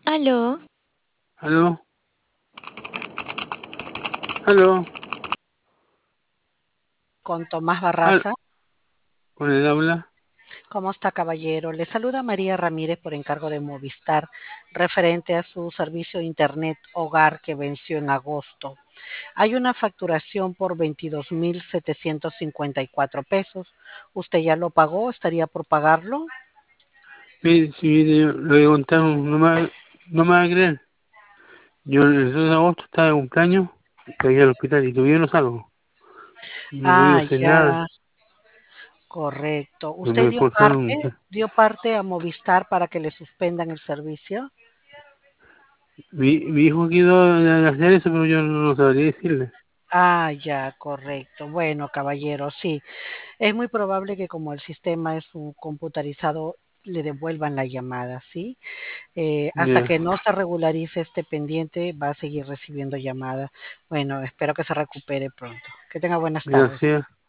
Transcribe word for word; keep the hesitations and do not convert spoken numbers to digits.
Aló, ¿Aló? ¿Aló? con Tomás ¿Al- Barraza. ¿Con el habla? ¿Cómo está, caballero? Le saluda María Ramírez por encargo de Movistar, referente a su servicio de Internet Hogar que venció en agosto. Hay una facturación por veintidós mil setecientos cincuenta y cuatro pesos. ¿Usted ya lo pagó? ¿Estaría por pagarlo? Mire, si mire, yo lo voy a contar, no me, va- no me va a creer. Yo el dos de agosto estaba de cumpleaños, caí al hospital y todavía no salgo. No he podido Ah, hacer nada, ya, correcto. no me ¿Usted dio expulsaron. parte, dio parte a Movistar para que le suspendan el servicio? Mi, mi hijo quiso hacer eso, pero yo no sabría decirle. Ah, ya, correcto. Bueno, caballero, sí. Es muy probable que como el sistema es un computarizado, le devuelvan la llamada, ¿sí? Eh, hasta Ya, que no se regularice este pendiente, va a seguir recibiendo llamadas. Bueno, espero que se recupere pronto. Que tenga buenas tardes. gracias.